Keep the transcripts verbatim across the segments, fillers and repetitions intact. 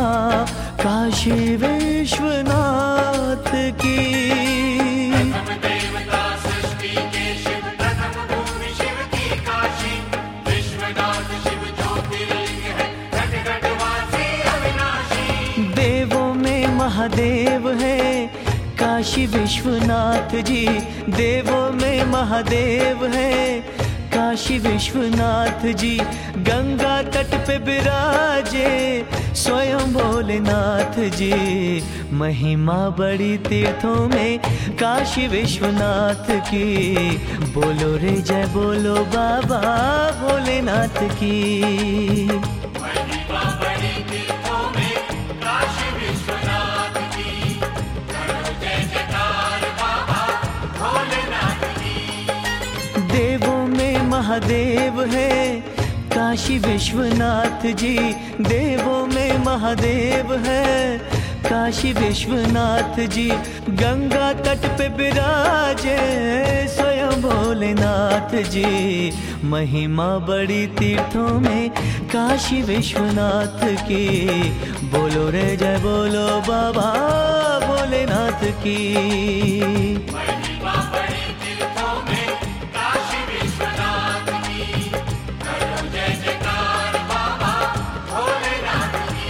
काशी विश्वनाथ की। प्रथम देवता सृष्टि के शिव, प्रथम भूमि शिव की काशी। विश्वनाथ शिव ज्योतिर्लिंग है, घट घट वासी अविनाशी। देवों में महादेव है काशी विश्वनाथ जी। देवों में महादेव है काशी विश्वनाथ जी। गंगा तट पे विराजे स्वयं भोलेनाथ जी। महिमा बड़ी तीर्थों में काशी विश्वनाथ की। बोलो रे जय बोलो बाबा भोलेनाथ की। महिमा बड़ी तीर्थों में काशी विश्वनाथ की। करो जय जयकार बाबा भोलेनाथ की। देवों में महादेव है काशी विश्वनाथ जी। देवों में महादेव है काशी विश्वनाथ जी। गंगा तट पे विराजे स्वयं भोलेनाथ जी। महिमा बड़ी तीर्थों में काशी विश्वनाथ की। बोलो रे जय बोलो बाबा भोलेनाथ की। महिमा बड़ी तीर्थों में काशी विश्वनाथ की। करो जय जयकार बाबा भोलेनाथ की।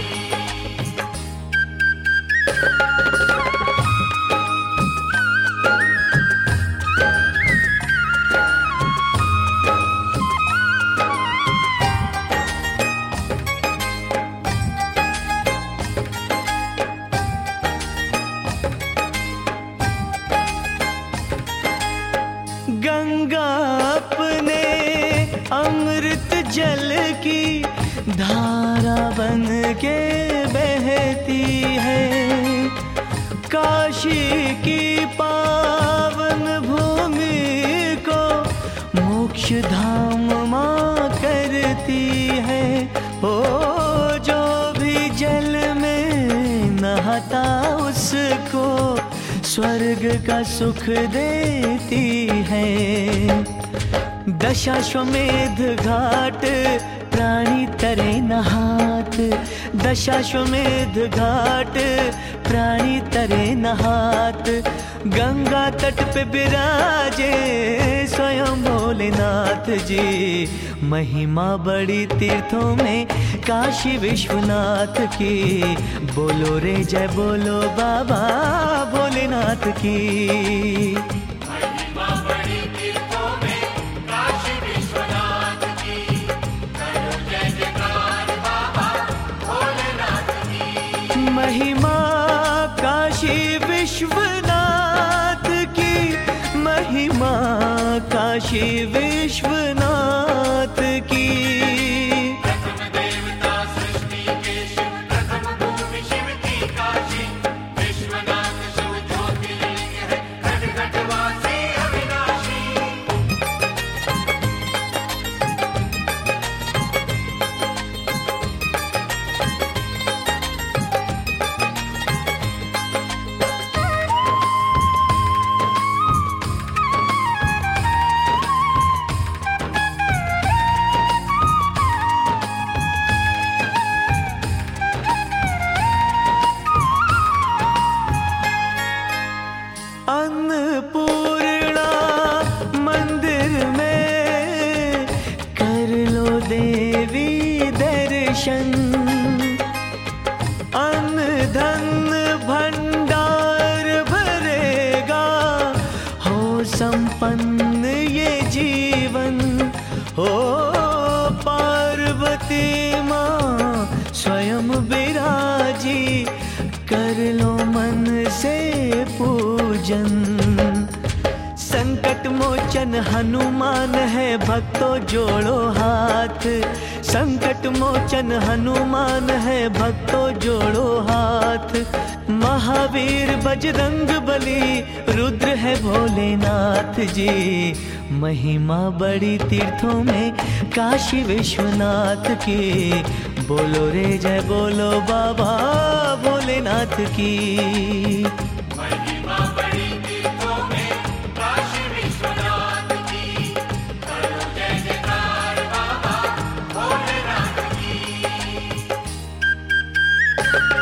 गंगा अपने अमृत जल की धारा बन के बहती है। काशी की पावन भूमि को मोक्ष धाम मां करती है। ओ जो भी जल में नहाता उसको स्वर्ग का सुख देती है। दशाश्वमेध घाट प्राणी तरे नहात। दशाश्वमेध घाट प्राणी तरे नहात। गंगा तट पे विराजे स्वयं भोलेनाथ जी। महिमा बड़ी तीर्थों में काशी विश्वनाथ की। बोलो रे जय बोलो बाबा भोलेनाथ की। महिमा बड़ी तीर्थों में काशी विश्वनाथ की। करो जय जयकार बाबा भोलेनाथ की। महिमा काशी विश्वनाथ की। महिमा काशी विश्वनाथ की। प्रथम देवता सृष्टि के शिव, प्रथम भूमि शिव की काशी। विश्वनाथ शिव ज्योतिर्लिंग है, घट घट वासी अविनाशी। अन्नपूर्णा मंदिर में कर लो देवी दर्शन। अन्न धन भंडार भरेगा हो संपन्न ये जीवन। हो पार्वती माँ स्वयं विराजी। कर लो मन से पूजन। संकट मोचन हनुमान है भक्तों जोड़ो हाथ। संकट मोचन हनुमान है भक्तों जोड़ो हाथ। महावीर बजरंग बली रुद्र है भोलेनाथ जी। महिमा बड़ी तीर्थों में काशी विश्वनाथ की। बोलो रे जय बोलो बाबा भोलेनाथ की। महिमा बड़ी तीर्थों में काशी विश्वनाथ की। करो जय जयकार बाबा भोलेनाथ की।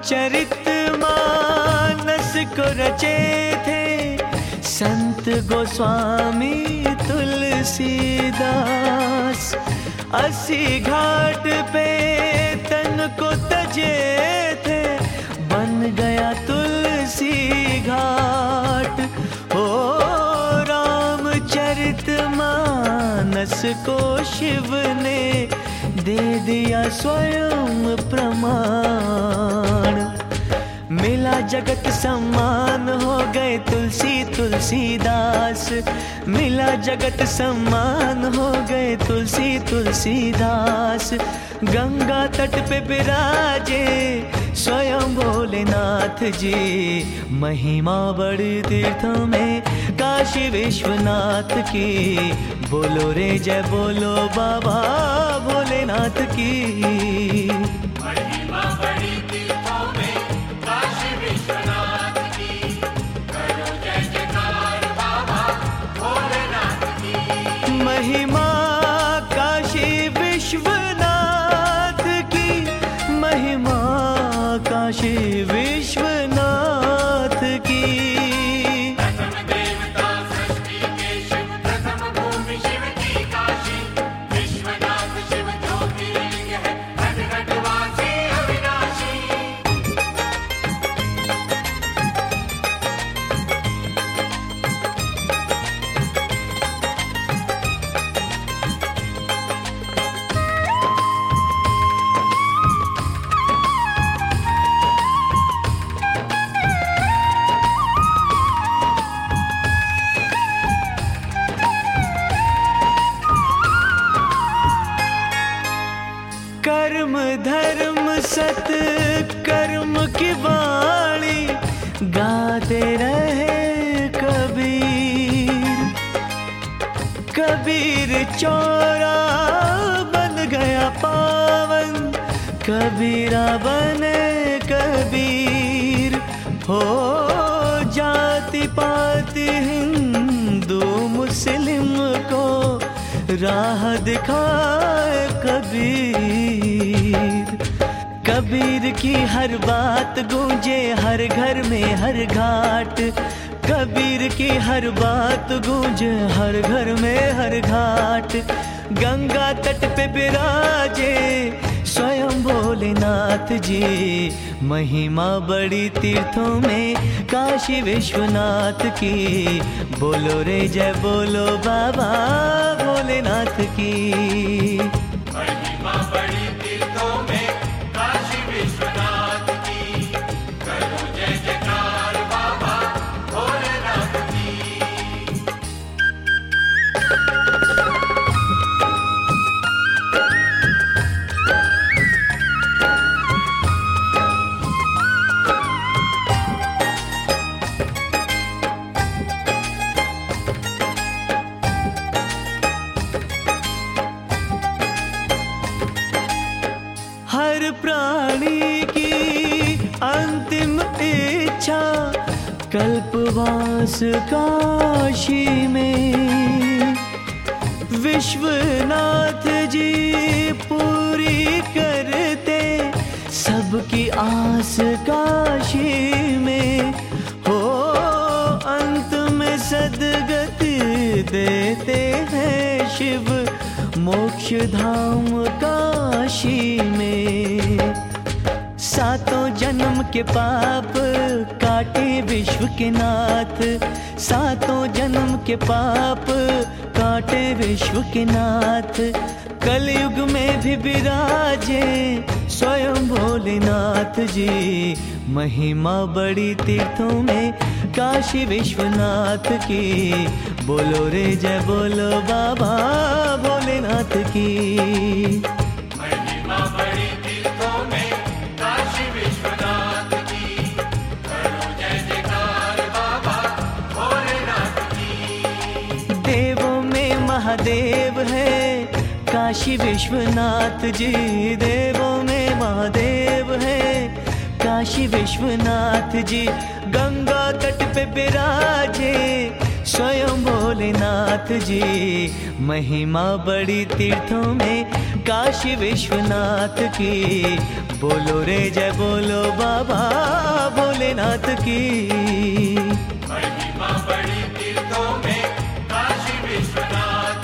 रामचरितमानस को रचे थे संत गोस्वामी तुलसीदास। अस्सी घाट पे तन को तजे थे बन गया तुलसी घाट। ओ रामचरितमानस को शिव ने दे दिया स्वयं प्रमाण। मिला जगत सम्मान हो गए तुलसी तुलसीदास। मिला जगत सम्मान हो गए तुलसी तुलसीदास। गंगा तट पे विराजे स्वयं भोलेनाथ जी। महिमा बड़ी तीर्थों में काशी विश्वनाथ की। बोलो रे जय बोलो बाबा भोलेनाथ की। महिमा बड़ी तीर्थों में काशी विश्वनाथ की। करो जय जयकार बाबा भोलेनाथ की। महिमा काशी विश्वनाथ की। महिमा काशी विश्वनाथ की। प्रथम देवता सृष्टि के शिव, प्रथम भूमि शिव की काशी। विश्वनाथ शिव ज्योतिर्लिंग है, घट घट वासी अविनाशी। कर्म धर्म सत कर्म की वाणी गाते रहे कबीर। कबीर चौरा बन गया पावन, कबीरा बने कबीर। हो जाति पाति हिंदू मुस्लिम को राह दिखाए कबीर। कबीर की हर बात गूंजे हर घर में हर घाट। कबीर की हर बात गूंजे हर घर में हर घाट। गंगा तट पे विराजे स्वयं भोलेनाथ जी। महिमा बड़ी तीर्थों में काशी विश्वनाथ की। बोलो रे जय बोलो बाबा भोलेनाथ की। महिमा बड़ी तीर्थों में काशी विश्वनाथ की। करो जय जयकार बाबा भोलेनाथ की। हर प्राणी की अंतिम इच्छा कल्पवास काशी में। विश्वनाथ जी पूरी करते सबकी आस काशी में। हो अंत में सद्गति देते हैं शिव मोक्ष धाम काशी में। सातों जन्म के पाप काटे विश्व के नाथ। सातों जन्म के पाप काटे विश्व के नाथ। कलयुग में भी विराजे स्वयं भोलेनाथ जी। महिमा बड़ी तीर्थों में काशी विश्वनाथ की। बोलो रे जय बोलो बाबा भोलेनाथ की। महिमा बड़ी तीर्थों में काशी विश्वनाथ की। करो जय जयकार बाबा भोलेनाथ की। देवों में महादेव है काशी विश्वनाथ जी। देवों में महादेव है काशी विश्वनाथ जी। गंगा तट पे विराजे स्वयं भोलेनाथ जी। महिमा बड़ी तीर्थों में काशी विश्वनाथ की। बोलो रे जय बोलो बाबा भोलेनाथ की। महिमा बड़ी तीर्थों में काशी विश्वनाथ